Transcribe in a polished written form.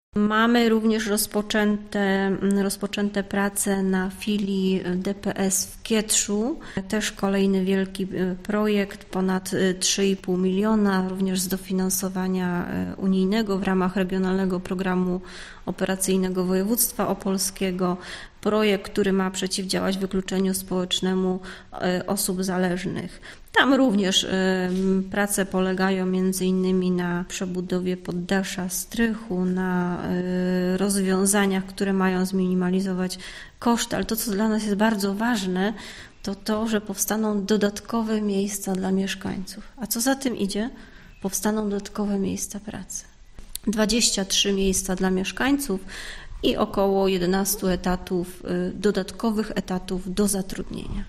Mamy również rozpoczęte prace na filii DPS w Kietrzu. Też kolejny wielki projekt, ponad 3,5 miliona, również z dofinansowania unijnego w ramach Regionalnego Programu Operacyjnego Województwa Opolskiego. Projekt, który ma przeciwdziałać wykluczeniu społecznemu osób zależnych. Tam również prace polegają m.in. na przebudowie poddasza, strychu, na rozwiązaniach, które mają zminimalizować koszty, ale to, co dla nas jest bardzo ważne, to to, że powstaną dodatkowe miejsca dla mieszkańców. A co za tym idzie? Powstaną dodatkowe miejsca pracy. 23 miejsca dla mieszkańców i około 11 etatów, dodatkowych etatów do zatrudnienia.